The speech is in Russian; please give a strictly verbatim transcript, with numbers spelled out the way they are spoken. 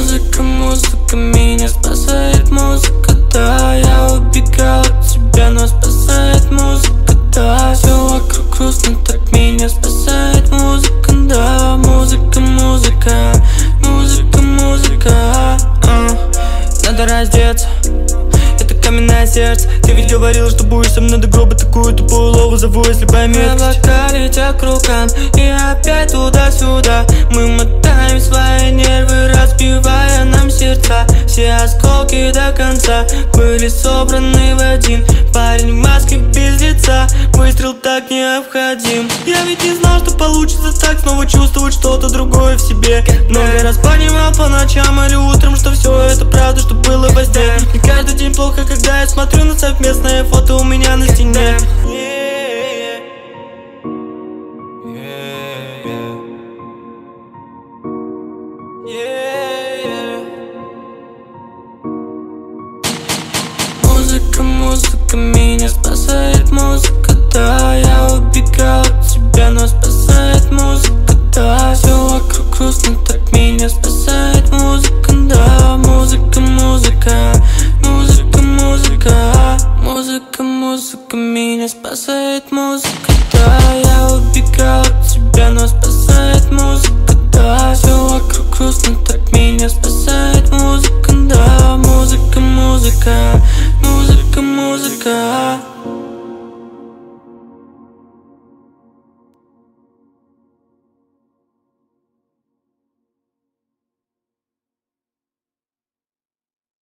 Музыка, музыка, меня спасает музыка, да. Я убегал от тебя, но спасает музыка, да. Все вокруг грустно, так меня спасает музыка, да. Музыка, музыка, музыка, музыка, а. Надо раздеться, это каменное сердце. Ты ведь говорил, что будешь со мной до гроба. Такую тупую лову зову, если поймешь. Облака летят к рукам, и опять туда-сюда. Мы мотаем свои нервы, разбивая нам сердца. Все осколки до конца были собраны в один. Парень в маске без лица, выстрел так необходим. Я ведь не знал, что получится так, снова чувствовать что-то другое в себе. Много раз понимал по ночам или утром, что все это правда, что было во сне. Мне каждый день плохо, когда я смотрю на совместное фото у меня на стене. Музыка, музыка, меня спасает музыка, да. Я убегал от тебя, но спасает музыка, да. Все вокруг грустно, так меня спасает музыка, да. Музыка, музыка, музыка, музыка. Музыка, музыка, меня спасает музыка, да. Я убегал от тебя, но спасает музыка, да. Все вокруг грустно.